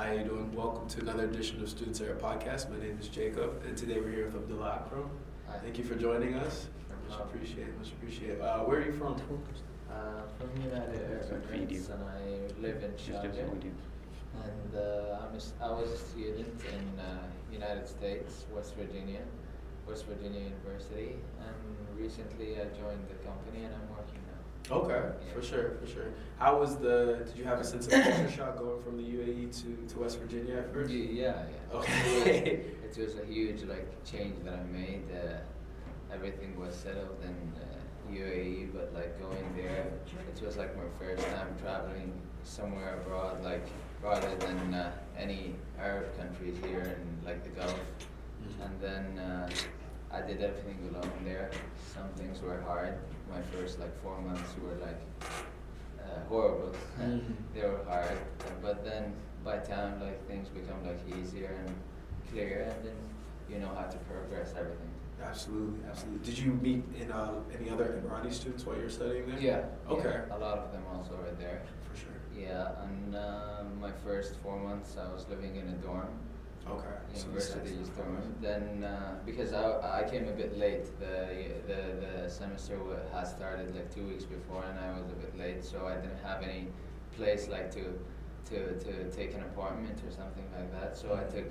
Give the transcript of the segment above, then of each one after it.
How you doing? Welcome to another edition of Students Era Podcast. My name is Jacob, and today we're here with Abdullah Akram. Thank you for joining us. Much appreciate. Where are you from? From United Arab Emirates, and I live in Sharjah. And I was a student in United States, West Virginia University, and recently I joined the company and I'm working now. Okay, yeah. For sure. How was did you have a sense of culture shock going from the UAE to West Virginia at first? Yeah. Okay. It was a huge change that I made. Everything was settled in UAE, but going there, it was my first time traveling somewhere abroad, rather than any Arab countries here in the Gulf. Mm-hmm. And then I did everything alone there. Some things were hard. My first 4 months were horrible. Mm-hmm. They were hard, but then by time things become easier and clearer, and then you know how to progress everything. Absolutely. Did you meet any other Emirati students while you were studying there? Yeah. Okay. Yeah, a lot of them also were there. For sure. Yeah, and my first 4 months I was living in a dorm. Okay. University's dorm. Then because I came a bit late, the semester had started 2 weeks before, and I was a bit late, so I didn't have any place to take an apartment or something like that. So I took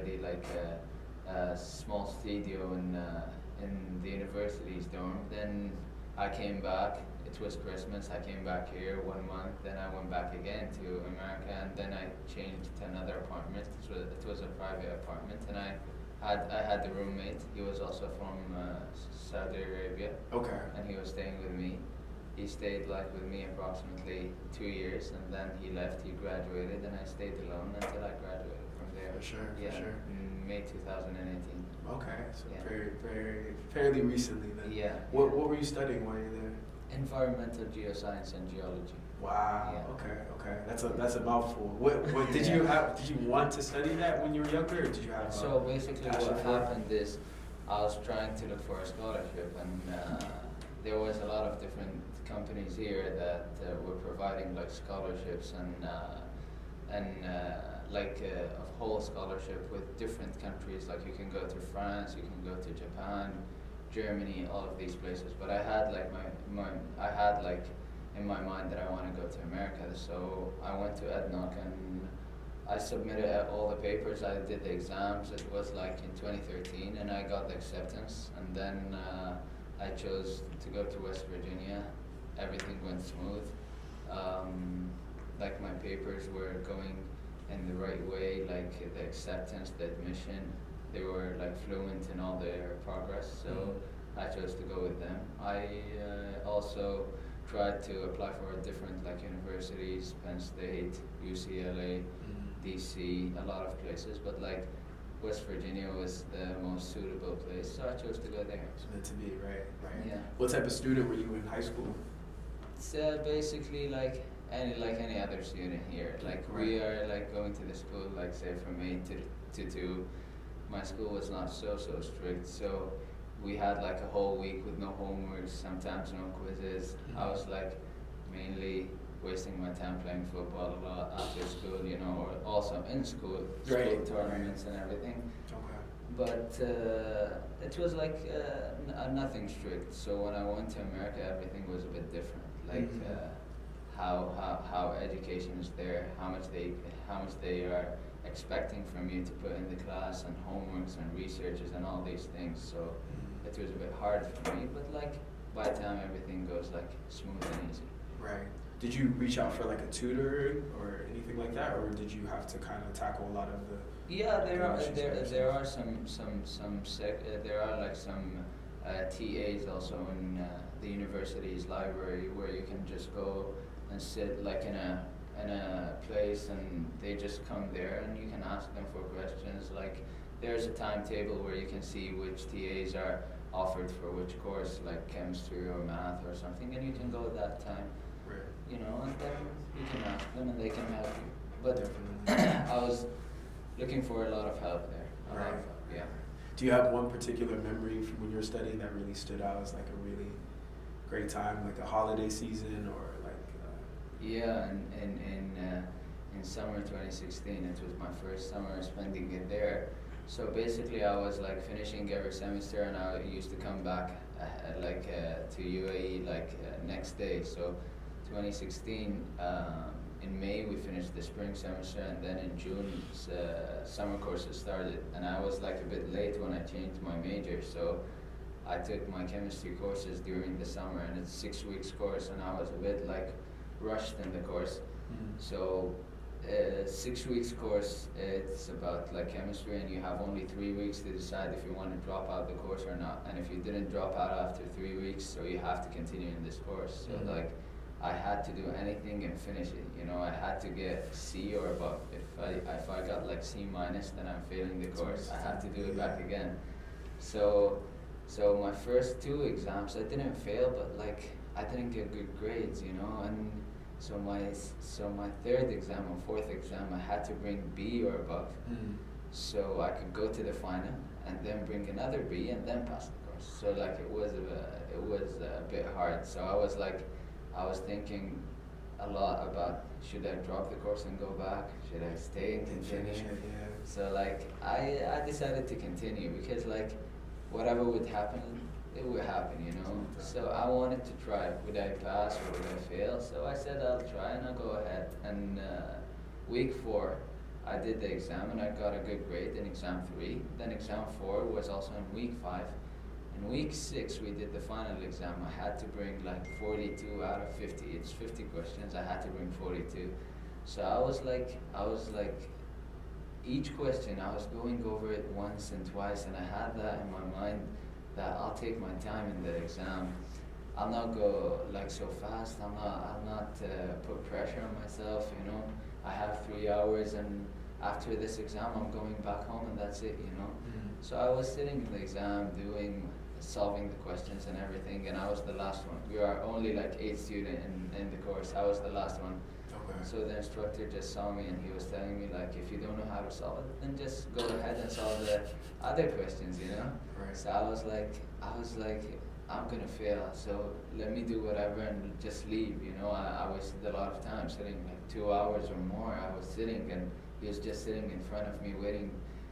a small studio in the university's dorm. Then I came back. It was Christmas. I came back here 1 month. Then I went back again to America, and then I changed to another apartment. It was a private apartment, and I had the roommate. He was also from Saudi Arabia. Okay. And he was staying with me. He stayed with me approximately 2 years, and then he left. He graduated, and I stayed alone until I graduated from there. For sure. In May 2018. Okay, so yeah. fairly recently then. Yeah. What were you studying while you were there? Environmental geoscience and geology. Wow. Yeah. Okay. That's a mouthful. What did you have? Did you want to study that when you were younger, or did you have? So basically, what happened is I was trying to look for a scholarship, and there was a lot of different companies here that were providing scholarships and a whole scholarship with different countries. You can go to France, you can go to Japan, Germany, all of these places. But I had in my mind that I want to go to America. So I went to EDNOC and I submitted all the papers. I did the exams. It was in 2013, and I got the acceptance. And then I chose to go to West Virginia. Everything went smooth. My papers were going in the right way, the acceptance, the admission, they were fluent in all their progress, so I chose to go with them. I also tried to apply for different universities, Penn State, UCLA, DC, a lot of places, but West Virginia was the most suitable place, so I chose to go there. It's meant to be, right? Yeah. What type of student were you in high school? It's basically any other student here. We are going to the school say from 8 to 2. My school was not so strict, so we had a whole week with no homework, sometimes no quizzes. I was mainly wasting my time playing football a lot after school, or also in school tournaments and everything. Okay. But it was nothing strict. So when I went to America, everything was a bit different. How education is there, how much they are expecting from you to put in the class, and homeworks and researches and all these things. So it was a bit hard for me, but by the time everything goes smooth and easy. Right. Did you reach out for a tutor or anything like that, or did you have to kind of tackle a lot of the? Yeah, there are some TAs also in the university's library where you can just go and sit in a place, and they just come there and you can ask them for questions. There's a timetable where you can see which TAs are offered for which course, chemistry or math or something, and you can go at that time. Right. And then you can ask them and they can help you. But I was looking for a lot of help there. A lot of help, yeah. Do you have one particular memory from when you were studying that really stood out as a really great time, a holiday season or Yeah, in summer 2016. It was my first summer spending it there. So basically, I was like finishing every semester, and I used to come back to UAE next day. So 2016, in May we finished the spring semester, and then in June summer courses started. And I was like a bit late when I changed my major, so I took my chemistry courses during the summer, and it's 6 weeks course, and I was a bit like rushed in the course. So 6 weeks course, it's about like chemistry, and you have only 3 weeks to decide if you want to drop out the course or not. And if you didn't drop out after 3 weeks, so you have to continue in this course. So like I had to do anything and finish it. You know, I had to get C or above. If I got like C minus, then I'm failing the course. I had to do it back again. So my first 2 exams I didn't fail, but like I didn't get good grades, you know. And so my 3rd exam or 4th exam I had to bring B or above, so I could go to the final and then bring another B and then pass the course. So like it was a bit hard. So I was thinking a lot about, should I drop the course and go back? Should I stay and continue? So like I decided to continue, because like whatever would happen, it would happen, you know. So I wanted to try. Would I pass or would I fail? So I said I'll try, and I'll go ahead. And week 4, I did the exam, and I got a good grade in exam 3. Then exam 4 was also in week 5. In week 6, we did the final exam. I had to bring like 42 out of 50. It's 50 questions. I had to bring 42. So I was like, each question I was going over it once and twice, and I had that in my mind that I'll take my time in the exam. I'll not go like so fast. I'll not put pressure on myself. You know, I have 3 hours, and after this exam, I'm going back home, and that's it. You know. So I was sitting in the exam, solving the questions and everything, and I was the last one. We are only like 8 students in the course. I was the last one. Okay. So the instructor just saw me, and he was telling me like, if you don't know how to solve it, then just go ahead and solve the other questions, you know. Right. So I was like, I'm gonna fail, so let me do whatever and just leave, you know. I wasted a lot of time sitting, like 2 hours or more. I was sitting, and he was just sitting in front of me waiting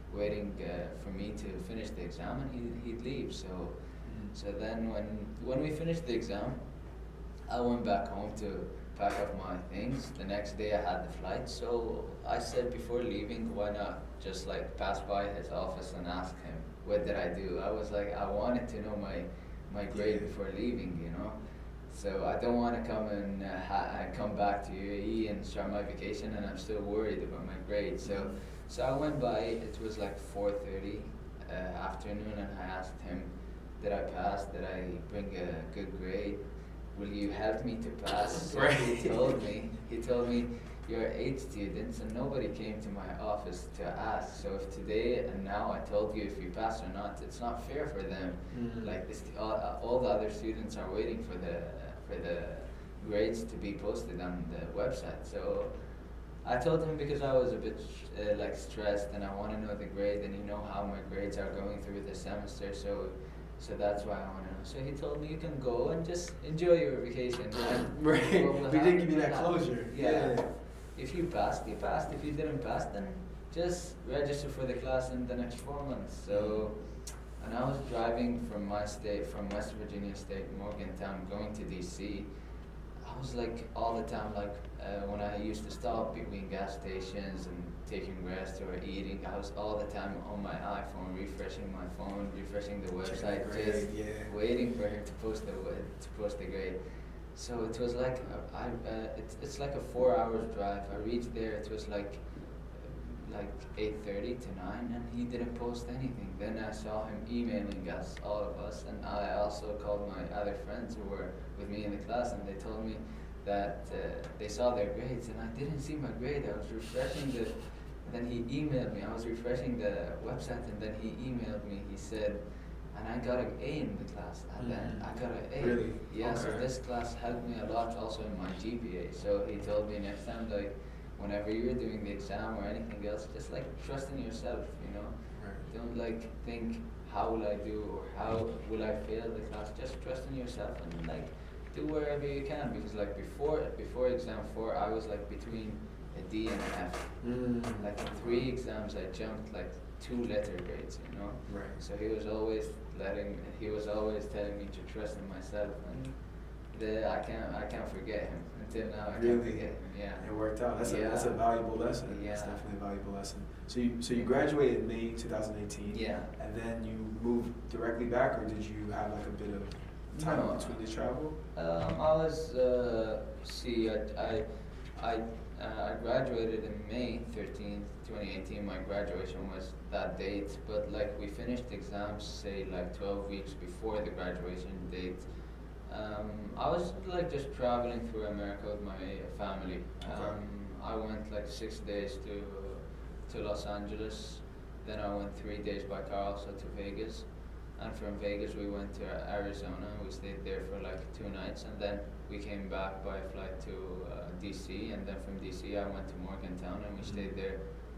for me to finish the exam, and he'd leave. So then when we finished the exam, I went back home to pack up my things. The next day I had the flight, so I said before leaving, why not just like pass by his office and ask him, what did I do? I was like, I wanted to know my grade before leaving, you know. So I don't want to come and come back to UAE and start my vacation, and I'm still worried about my grade. So I went by. It was like 4:30 afternoon, and I asked him, did I pass? Did I bring a good grade? Will you help me to pass? So he told me, you're 8 students, and nobody came to my office to ask. So if today and now I told you if you pass or not, it's not fair for them. Like this, all the other students are waiting for the grades to be posted on the website. So I told him, because I was a bit like stressed, and I want to know the grade, and you know how my grades are going through the semester. So that's why I want to know. So he told me, you can go and just enjoy your vacation. Right. We didn't give you that closure. Yeah. If you passed, you passed. If you didn't pass, then just register for the class in the next 4 months. So, and I was driving from my state, from West Virginia State, Morgantown, going to DC. I was like all the time, like when I used to stop between gas stations and taking rest or eating, I was all the time on my iPhone, refreshing my phone, refreshing the website, just waiting for him to post the grade. So it was like it's like a 4 hours drive. I reached there. It was like 8:30 to 9, and he didn't post anything. Then I saw him emailing us, all of us, and I also called my other friends who were with me in the class, and they told me that they saw their grades, and I didn't see my grade. I was refreshing then he emailed me. I was refreshing the website, and then he emailed me. He said, and I got an A in the class. And then I got an A. Really? Yeah, Okay. so this class helped me a lot also in my GPA. So he told me next time, like, whenever you're doing the exam or anything else, just like trust in yourself, you know. Right. Don't like think, how will I do, or how will I fail the class? Just trust in yourself and like do wherever you can, because like before exam 4, I was like between a D and an F. Like in 3 exams, I jumped like 2 letter grades, you know. Right. So he was always telling me to trust in myself, and I can't forget him until now. I can't forget him. Yeah. It worked out. That's a valuable lesson. Yeah. That's definitely a valuable lesson. So you graduated in May 2018. Yeah. And then you moved directly back, or did you have like a bit of time between the travel? I was I graduated in May 13th, 2018. My graduation was that date, but like we finished exams, say like 12 weeks before the graduation date. I was like just traveling through America with my family. I went like 6 days to Los Angeles, then I went 3 days by car also to Vegas, and from Vegas we went to Arizona. We stayed there for like 2 nights, and then we came back by flight to DC, and then from DC I went to Morgantown, and we stayed there.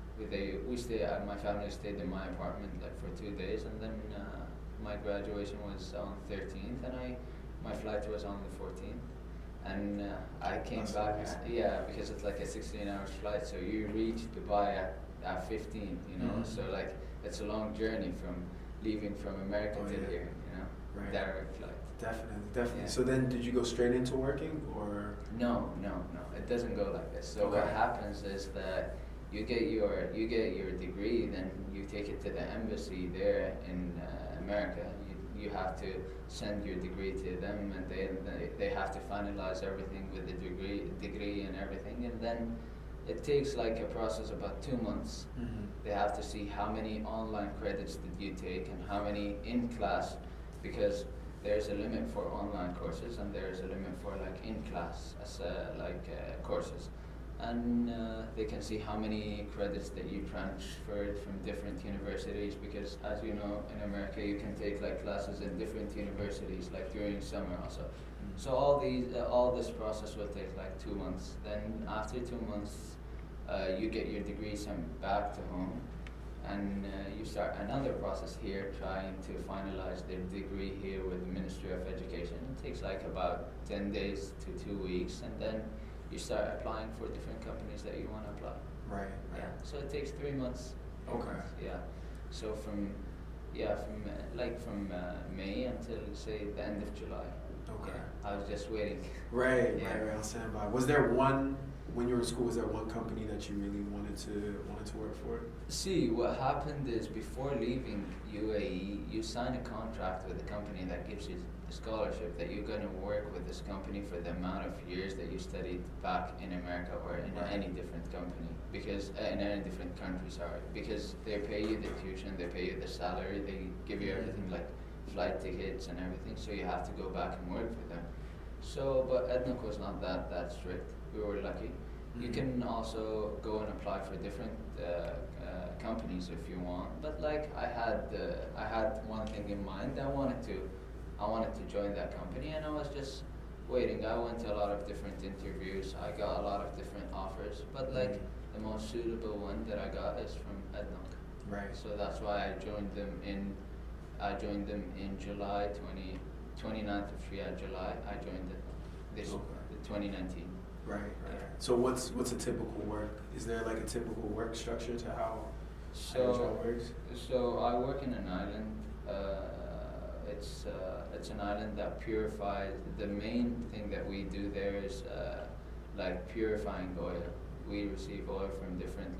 My family stayed in my apartment like for 2 days, and then my graduation was on 13th, and my flight was on the 14th, and I came back. Yeah, because it's like a 16-hour flight, so you reach Dubai at 15, you know. So like it's a long journey from leaving from America to here, you know. Right. Direct flight. Definitely. Yeah. So then, did you go straight into working, or? No. It doesn't go like this. So what happens is that you get your degree, then you take it to the embassy there in America. You have to send your degree to them, and they have to finalize everything with the degree and everything, and then it takes like a process about 2 months. They have to see how many online credits did you take and how many in class, because there's a limit for online courses and there's a limit for like in class courses, and they can see how many credits that you transferred from different universities, because as you know, in America you can take like classes in different universities like during summer also. So all this process will take like 2 months. Then after 2 months, you get your degree sent back to home, and you start another process here, trying to finalize their degree here with the Ministry of Education. It takes like about 10 days to 2 weeks, and then you start applying for different companies that you want to apply. Right. Yeah. So it takes 3 months. Okay. Yeah. So from May until say the end of July. Okay. Yeah, I was just waiting. Right. On standby. Was there one, when you were in school, was there one company that you really wanted to work for? See, what happened is before leaving UAE, you sign a contract with a company that gives you the scholarship that you're going to work with this company for the amount of years that you studied back in America or in any different company, because in any different country, because they pay you the tuition, they pay you the salary, they give you everything like flight tickets and everything, so you have to go back and work for them. So, but EDNOC was not that strict. We were lucky. You can also go and apply for different companies if you want. But like I had one thing in mind. I wanted to join that company, and I was just waiting. I went to a lot of different interviews. I got a lot of different offers, but like the most suitable one that I got is from EDNOC. Right. So that's why I joined them in July 29th of July. I joined it the 2019. Right. So what's a typical work? Is there like a typical work structure to how your job works? So I work in an island. It's an island that purifies. The main thing that we do there is like purifying oil. We receive oil from different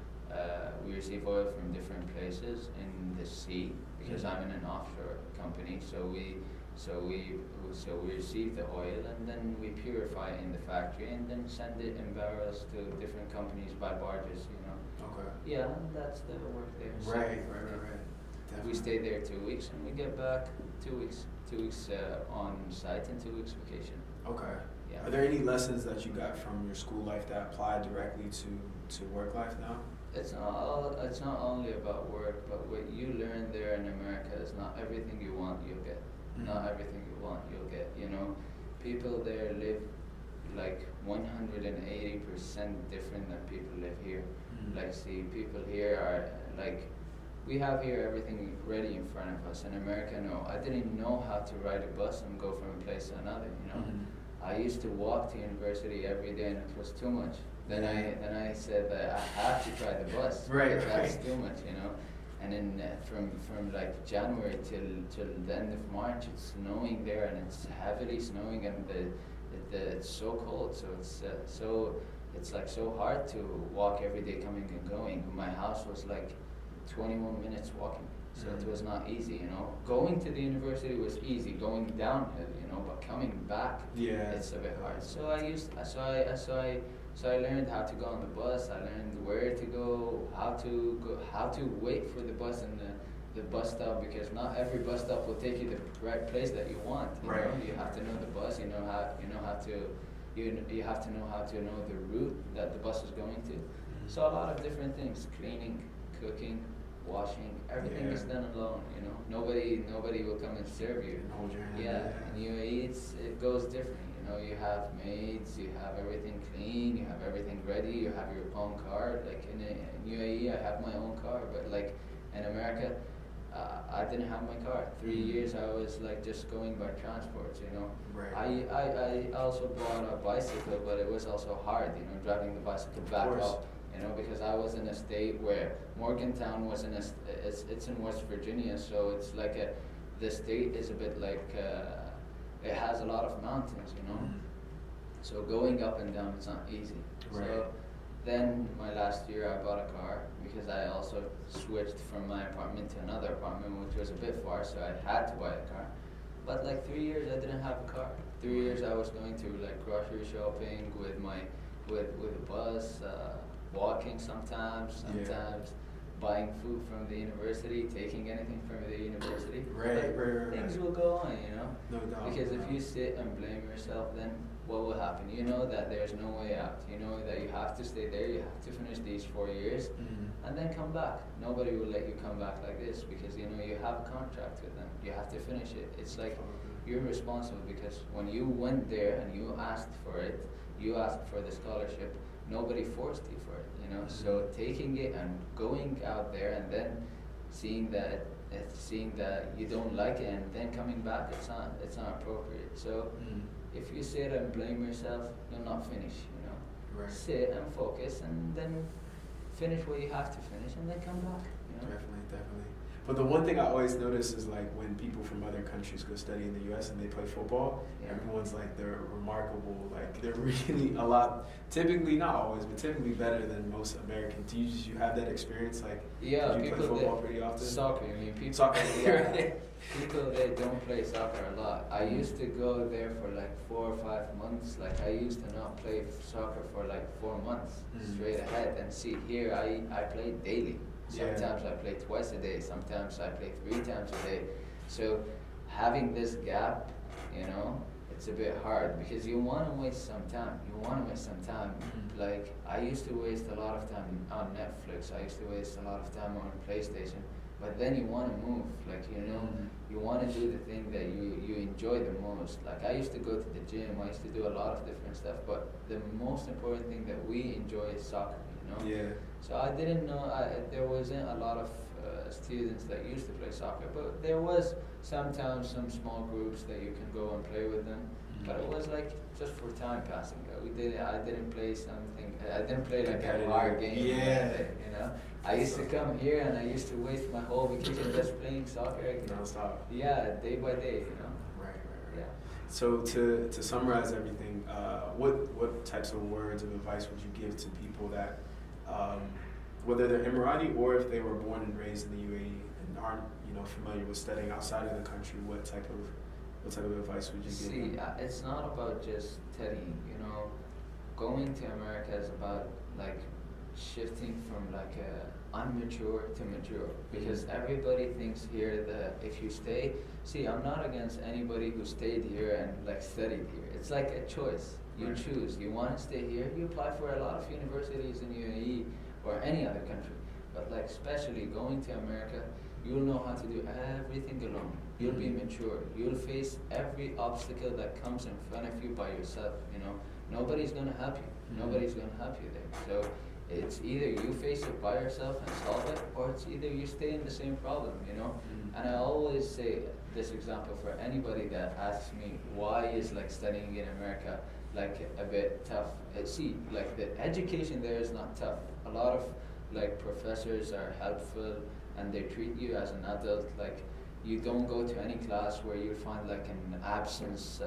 places in the sea, because I'm in an offshore company. So we receive the oil, and then we purify it in the factory, and then send it in barrels to different companies by barges, you know. Okay. Yeah, that's the work there. Right. We stay there 2 weeks, and we get back 2 weeks. 2 weeks on site and 2 weeks vacation. Okay. Yeah. Are there any lessons that you got from your school life that apply directly to work life now? It's not only about work, but what you learn there in America is not everything you want you'll get. Not everything you want you'll get. You know, people there live like 180% different than people live here. Like, see, people here are like, we have here everything ready in front of us. In America, no. I didn't know how to ride a bus and go from a place to another, you know. I used to walk to university every day, and it was too much. Then I said that I have to try the bus. Right, That's right. too much, you know. And then from like January till the end of March, it's snowing there, and it's heavily snowing, and it's so cold. So it's like so hard to walk every day coming and going. My house was like 21 minutes walking, so it was not easy, you know. Going to the university was easy, going downhill, you know, but coming back, it's a bit hard. So I learned how to go on the bus. I learned where to go, how to wait for the bus in the bus stop, because not every bus stop will take you the right place that you want. You know, you have to know the bus. You have to know how to know the route that the bus is going to. So a lot of different things: cleaning, cooking, washing. Everything is done alone. You know, nobody will come and serve you. Hold your hand. In UAE, it goes different. You know, you have maids, you have everything clean, you have everything ready, you have your own car. Like in UAE, I have my own car, but like in America, I didn't have my car. 3 years I was like just going by transports, you know. Right. I also bought a bicycle, but it was also hard, you know, driving the bicycle back up, you know, because I was in a state where Morgantown was it's in West Virginia, so it's like the state is a bit like, it has a lot of mountains, you know. So going up and down, it's not easy. Right. So then my last year I bought a car, because I also switched from my apartment to another apartment, which was a bit far, so I had to buy a car. But like 3 years I didn't have a car. 3 years I was going to like grocery shopping with a bus, walking sometimes, buying food from the university, taking anything from the university. Right. Things will go on, you know. No doubt. Because if you sit and blame yourself, then what will happen? You know that there's no way out. You know that you have to stay there. You have to finish these 4 years, and then come back. Nobody will let you come back like this, because you know you have a contract with them. You have to finish it. It's like you're responsible, because when you went there and you asked for it, you asked for the scholarship. Nobody forced you for it, you know. So taking it and going out there and then seeing that you don't like it and then coming back, it's not appropriate. So if you sit and blame yourself, you'll not finish, you know. Right. Sit and focus, and then finish what you have to finish, and then come back, you know. Definitely. But the one thing I always notice is like when people from other countries go study in the U.S. and they play football, everyone's like they're remarkable, like they're really a lot. Typically, not always, but typically better than most Americans. Do you have that experience? Like, do you play football pretty often? Soccer. I mean, people. Soccer. People they don't play soccer a lot. I used to go there for like 4 or 5 months. Like I used to not play soccer for like 4 months straight ahead. And see here, I play daily. Sometimes I play twice a day. Sometimes I play 3 times a day. So having this gap, you know, it's a bit hard, because you want to waste some time. Like I used to waste a lot of time on Netflix. I used to waste a lot of time on PlayStation. But then you want to move, like, you know, you want to do the thing that you enjoy the most. Like I used to go to the gym. I used to do a lot of different stuff. But the most important thing that we enjoy is soccer. You know? Yeah. So I didn't know, there wasn't a lot of students that used to play soccer, but there was sometimes some small groups that you can go and play with them. But it was like just for time passing. I didn't play like a hard game. You know, I used to come here and I used to waste my whole vacation just playing soccer again. Non-stop. Yeah, day by day, you know. Right. Yeah. So to summarize everything, what types of words of advice would you give to people that, whether they're Emirati or if they were born and raised in the UAE and aren't, you know, familiar with studying outside of the country, what type of advice would you give them? It's not about just studying, you know. Going to America is about like shifting from like unmature to mature, because everybody thinks here that if you stay, I'm not against anybody who stayed here and like studied here. It's like a choice. You choose. You want to stay here, you apply for a lot of universities in UAE or any other country. But like especially going to America, you'll know how to do everything alone. You'll be mature. You'll face every obstacle that comes in front of you by yourself, you know. Nobody's gonna help you. Nobody's gonna help you there. So it's either you face it by yourself and solve it, or it's either you stay in the same problem, you know. And I always say this example for anybody that asks me why is like studying in America like a bit tough. See, like the education there is not tough. A lot of like professors are helpful and they treat you as an adult. Like you don't go to any class where you find like an absence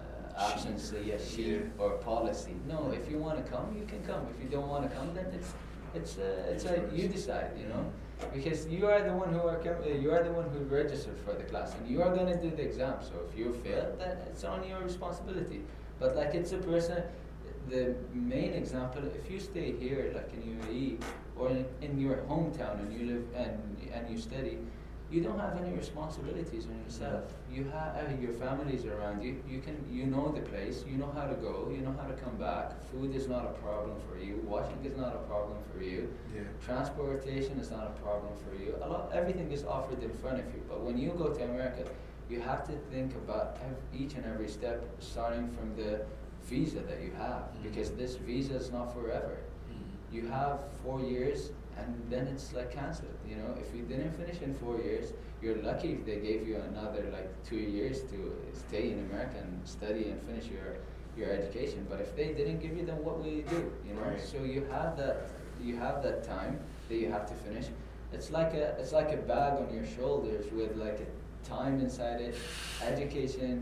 sheet or policy. No, if you want to come, you can come. If you don't want to come, then it's like you decide, you know, because you are the one you are the one who registered for the class, and you are going to do the exam. So if you fail, then it's on your responsibility. But like it's a person. The main example, if you stay here, like in UAE or in your hometown, and you live and you study, you don't have any responsibilities on yourself. You have your families around you. You know the place. You know how to go. You know how to come back. Food is not a problem for you. Washing is not a problem for you. Yeah. Transportation is not a problem for you. Everything is offered in front of you. But when you go to America, you have to think about each and every step, starting from the visa that you have, because this visa is not forever. You have 4 years, and then it's like cancelled. You know, if you didn't finish in 4 years, you're lucky if they gave you another like 2 years to stay in America and study and finish your education. But if they didn't give you, then what will you do? You know, right. So you have that time that you have to finish. It's like a bag on your shoulders with like a time inside it, education,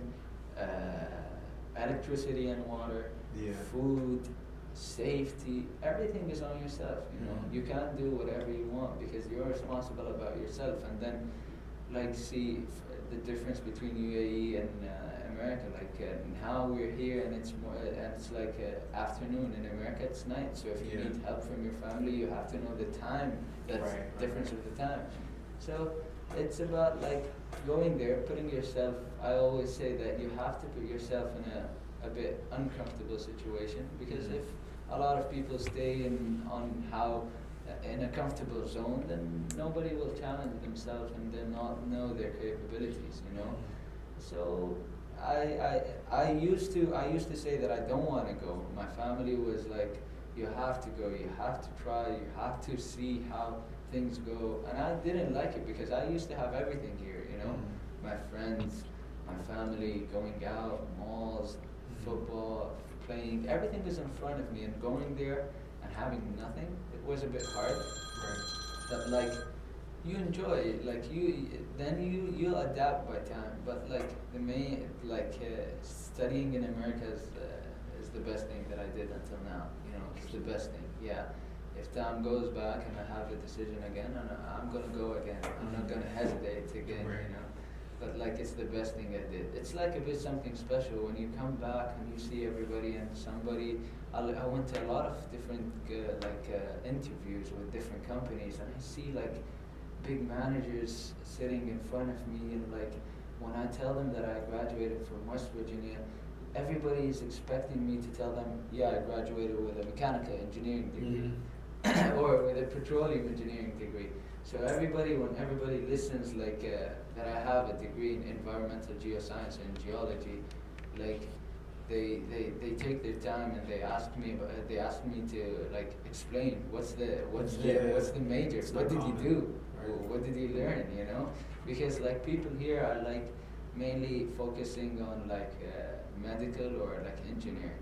electricity and water, food, safety, everything is on yourself, you know. You can't do whatever you want because you're responsible about yourself. And then like see the difference between UAE and America, like now we're here and it's more and it's like afternoon. In America it's night, so if you need help from your family, you have to know the time, that's difference of the time. So it's about like going there, putting yourself, I always say that you have to put yourself in a bit uncomfortable situation, because if a lot of people stay in a comfortable zone, then nobody will challenge themselves and then not know their capabilities, you know. So I used to say that I don't want to go. My family was like, you have to go, you have to try, you have to see how things go. And I didn't like it because I used to have everything here, you know. My friends, my family, going out, malls, football, playing, everything was in front of me, and going there and having nothing, it was a bit hard. Right. But like you enjoy it, like you'll adapt by time. But like the main studying in America is the best thing that I did until now. You know, it's the best thing. Yeah. If time goes back and I have a decision again, and I'm gonna go again. I'm not gonna hesitate again. Right. You know. But like it's the best thing I did. It's like a bit something special when you come back and you see everybody and somebody. I went to a lot of different interviews with different companies, and I see like big managers sitting in front of me, and like when I tell them that I graduated from West Virginia, everybody is expecting me to tell them, yeah, I graduated with a mechanical engineering degree or with a petroleum engineering degree. So when everybody listens like that I have a degree in environmental geoscience and geology, like they take their time and they ask me to like explain what's the major, what did you do, what did you learn, you know? Because like people here are like mainly focusing on like medical or like engineering.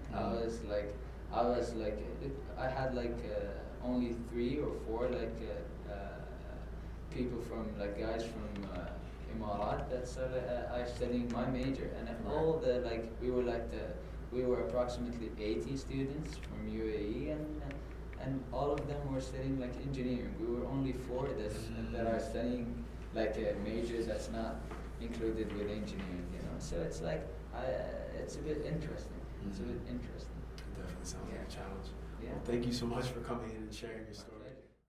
I had like only 3 or 4 like people from like guys from Emarat that are studying my major, and all the like we were approximately 80 students from UAE, and all of them were studying like engineering. We were only 4 that are studying like a major that's not included with engineering, you know. So it's like it's a bit interesting. It's a bit interesting. It definitely sounds like a challenge. Yeah. Well, thank you so much for coming in and sharing your story.